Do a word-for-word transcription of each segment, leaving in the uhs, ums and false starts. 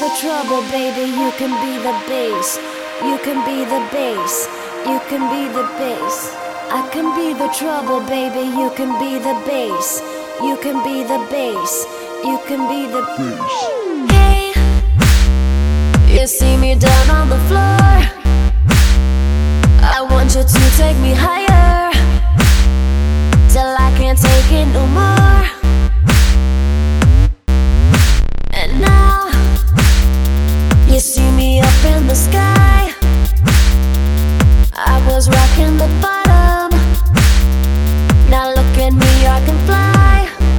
the trouble, baby, you can be the bass. You can be the bass, you can be the bass. I can be the trouble, baby, you can be the bass. You can be the bass, you can be the bass. Hey, you see me down on the floor. I want you to take me higher, till I can't take it no more. And now you see me up in the sky. I was rocking the bottom, now look at me, I can fly.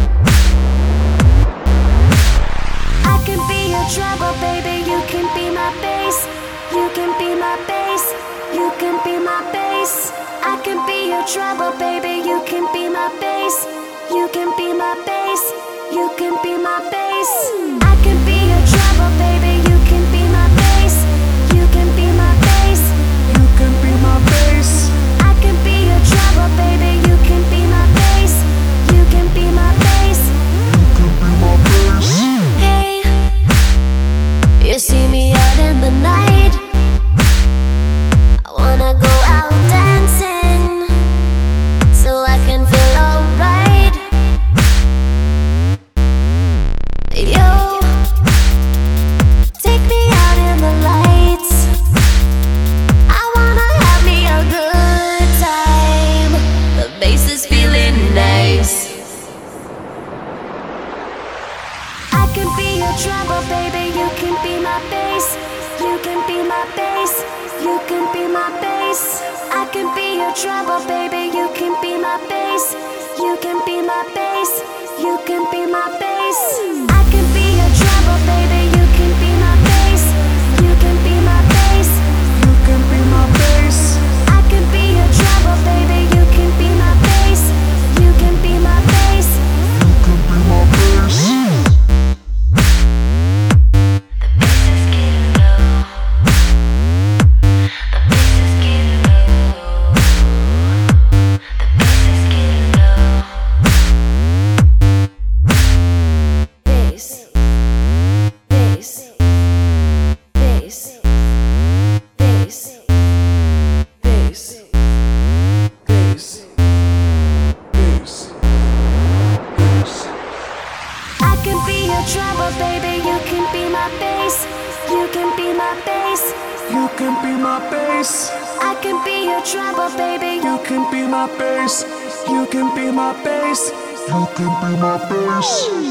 I can be your trouble, baby, you can be my bass. You can be my bass, you can be my bass. I can be your trouble, baby, you can be my bass. You can be my bass, you can be my bass. I can be your trouble, baby, you can be my bass. You can be my bass, You can be my bass. I can be your trouble, baby, you can be my bass. You can be my bass. You can be my bass. Hey, you see me out in the night. I wanna go out dancing, so I can feel alright. Yo, take me out in the lights. I wanna have me a good time. The bass is feeling nice. I can be your trouble, baby, you can be my bass. You can be my bass, you can be my bass. I can be your trouble, baby, you can be my bass. You can be my bass, you can be my bass. I can be your trouble, baby, you can be my bass. You can be my bass, You can be my bass. I can be your trouble, baby, you can be my bass. You can be my bass. You can be my bass. Bass, bass, bass, bass, Bass. Bass. Bass. Bass. I can be your trouble, baby, you can be my bass. You can be my bass. You can be my bass. I can be your trouble, baby. You can be my bass. You can be my bass. You can be my bass.